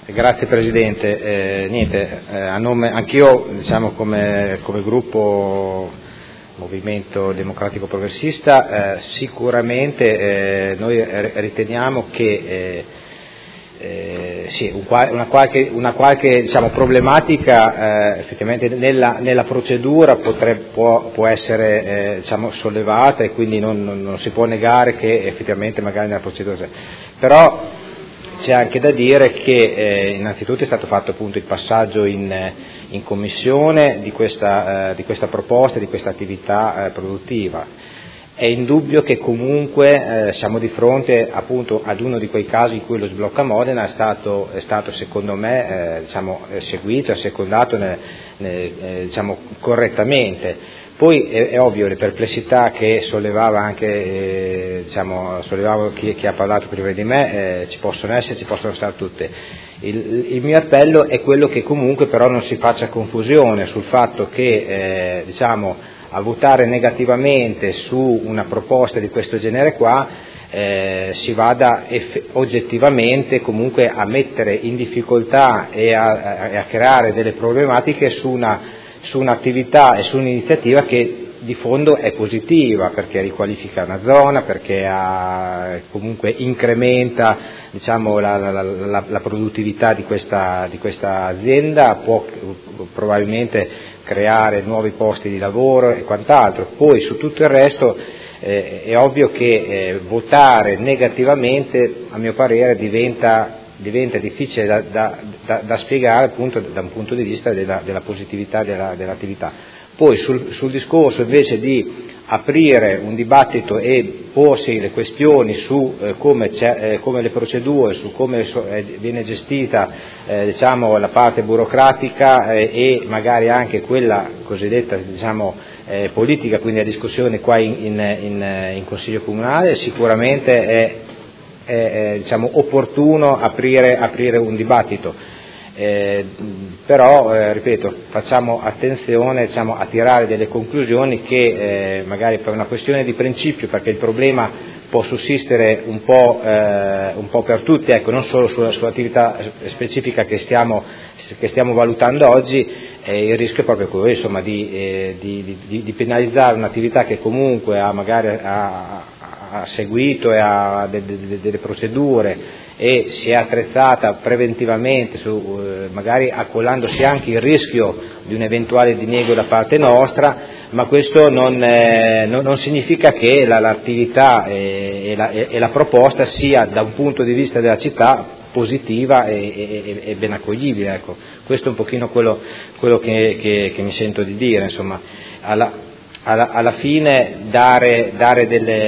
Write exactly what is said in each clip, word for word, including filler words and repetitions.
Grazie Presidente, eh, niente, eh, a nome, anch'io diciamo come, come gruppo Movimento Democratico Progressista eh, sicuramente eh, noi riteniamo che eh, eh, sì, un, una qualche, una qualche diciamo, problematica eh, effettivamente nella, nella procedura potrebbe, può, può essere eh, diciamo, sollevata e quindi non, non, non si può negare che effettivamente magari nella procedura c'è. Però c'è anche da dire che eh, innanzitutto è stato fatto appunto il passaggio in, in commissione di questa, eh, di questa proposta, di questa attività eh, produttiva. È indubbio che comunque eh, siamo di fronte appunto ad uno di quei casi in cui lo sblocca Modena è stato, è stato secondo me eh, diciamo, seguito e secondato ne, ne, eh, diciamo, correttamente. Poi è, è ovvio le perplessità che sollevava anche eh, diciamo, sollevava chi, chi ha parlato prima di me, eh, ci possono essere, ci possono stare tutte. Il, il mio appello è quello che comunque però non si faccia confusione sul fatto che eh, diciamo, a votare negativamente su una proposta di questo genere qua eh, si vada eff- oggettivamente comunque a mettere in difficoltà e a, a, a creare delle problematiche su una su un'attività e su un'iniziativa che di fondo è positiva perché riqualifica una zona, perché ha, comunque incrementa diciamo, la, la, la, la produttività di questa, di questa azienda, può probabilmente creare nuovi posti di lavoro e quant'altro. Poi su tutto il resto eh, è ovvio che eh, votare negativamente a mio parere diventa diventa difficile da, da, da, da spiegare appunto da un punto di vista della, della positività della, dell'attività. Poi sul, sul discorso invece di aprire un dibattito e porsi le questioni su eh, come, c'è, eh, come le procedure, su come so, eh, viene gestita eh, diciamo, la parte burocratica eh, e magari anche quella cosiddetta diciamo, eh, politica, quindi la discussione qua in, in, in, in Consiglio Comunale, sicuramente è È, è diciamo, opportuno aprire, aprire un dibattito, eh, però eh, ripeto facciamo attenzione diciamo, a tirare delle conclusioni che eh, magari per una questione di principio, perché il problema può sussistere un po', eh, un po' per tutti, ecco, non solo sulla, sull'attività specifica che stiamo, che stiamo valutando oggi, eh, il rischio è proprio quello insomma, di, eh, di, di, di penalizzare un'attività che comunque ha magari ha, ha seguito e ha delle, delle procedure e si è attrezzata preventivamente, su, eh, magari accollandosi anche il rischio di un eventuale diniego da parte nostra, ma questo non, eh, non, non significa che la, l'attività e, e, la, e la proposta sia da un punto di vista della città positiva e, e, e ben accoglibile. Ecco. Questo è un pochino quello, quello che, che, che mi sento di dire. Insomma. Alla, Alla, alla fine dare, dare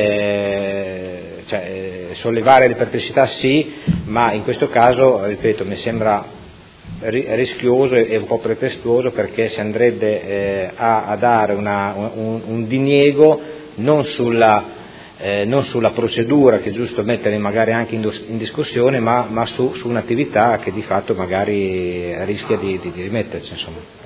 delle, cioè, sollevare le perplessità sì, ma in questo caso, ripeto, mi sembra rischioso e un po' pretestuoso perché si andrebbe eh, a, a dare una, un, un diniego non sulla, eh, non sulla procedura che è giusto mettere magari anche in, in discussione, ma, ma su, su un'attività che di fatto magari rischia di, di, di rimetterci. Insomma.